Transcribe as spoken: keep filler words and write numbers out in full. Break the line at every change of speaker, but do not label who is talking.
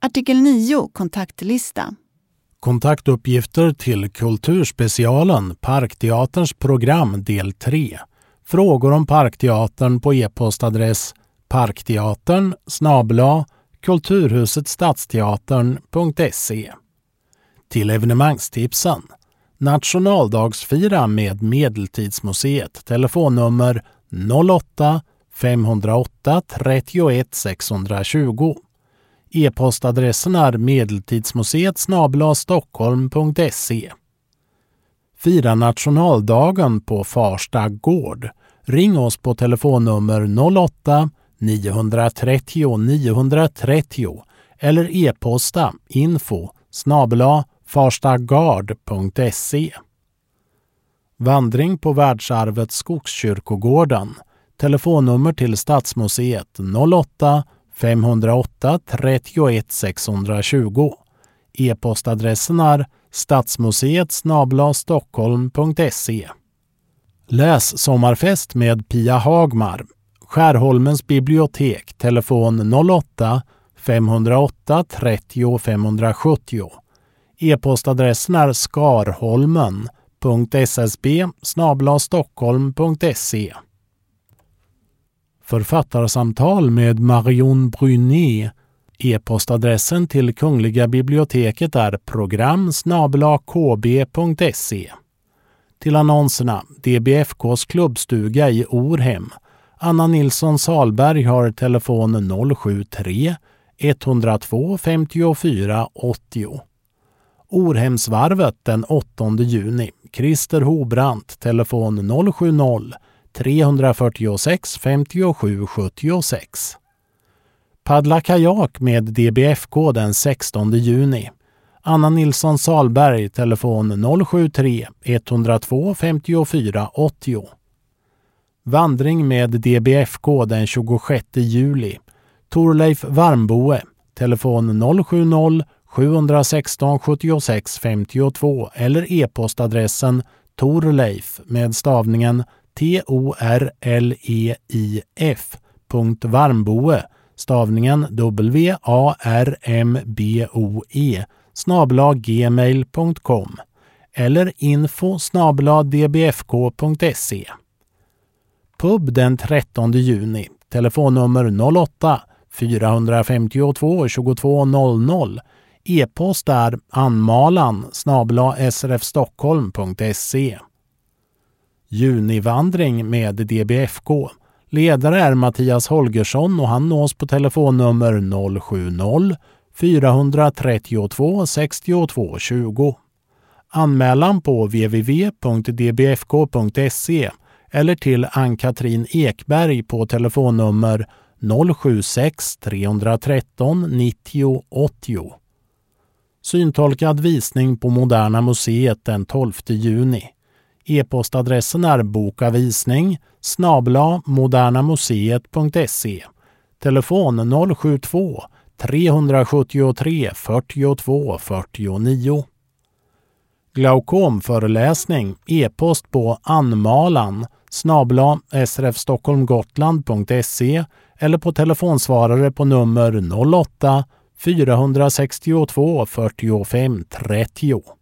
Artikel nio. Kontaktlista.
Kontaktuppgifter till Kulturspecialen, Parkteaterns program del tre. Frågor om Parkteatern på e-postadress parkteatern snabel-a kulturhuset stadsteatern punkt se. Till evenemangstipsen. Nationaldagsfira med Medeltidsmuseet. Telefonnummer noll åtta fem noll åtta trettioett sexhundratjugo. E-postadressen är medeltidsmuseet snabel-a stockholm punkt se. Fira nationaldagen på Farsta gård. Ring oss på telefonnummer noll åtta nio tre noll nio tre noll eller e-posta info snabel-a farstagard punkt se. Vandring på världsarvet Skogskyrkogården. Telefonnummer till Stadsmuseet noll åtta fem noll åtta trettioett sexhundratjugo. E-postadressen är stadsmuseet snabel-a stockholm punkt se. Läs sommarfest med Pia Hagmar. Skärholmens bibliotek. Telefon noll åtta fem noll åtta trettio femhundrasjuttio. E-postadressen är skarholmen punkt ssb snabel-a stockholm punkt se. Författarsamtal med Marion Brunet. E-postadressen till Kungliga biblioteket är program snabel-a kb punkt se. Till annonserna D B F K:s klubbstuga i Orhem. Anna Nilsson Salberg har telefon noll sju tre ett noll två femtiofyra åttio. Orhemsvarvet den åttonde juni. Christer Hobrant, telefon noll sju noll tre fyra sex femtiosju sjuttiosex. Paddla kajak med D B F K den sextonde juni. Anna Nilsson Salberg, telefon noll sju tre ett noll två femtiofyra åttio. Vandring med D B F K den tjugosjätte juli. Torleif Varmboe, telefon noll sju noll sju ett sex sjuttiosex femtiotvå eller e-postadressen torleif med stavningen T O R L E I F punkt Varmboe, stavningen W A R M B O E snabel-a gmail punkt com eller info snabel-a d b f k punkt se. Pub den trettonde juni. Telefonnummer noll åtta fyra fem två tjugotvå noll noll. E-post är anmalan snabel-a s r f stockholm punkt se. Junivandring med D B F K. Ledare är Mattias Holgersson och han nås på telefonnummer noll sju noll fyra tre två sex två tjugo. Anmälan på w w w punkt d b f k punkt se eller till Ann-Katrin Ekberg på telefonnummer noll sju sex tre ett tre nittio åttio. Syntolkad visning på Moderna museet den tolfte juni. E-postadressen är bokavisning snabel-a modernamuseet punkt se. Telefon noll sju två tre sju tre fyrtiotvå fyrtionio. Glaukomföreläsning. E-post på anmalan snabel-a s r f stockholmgotland punkt se eller på telefonsvarare på nummer noll åtta fyra sex två fyrtiofem trettio.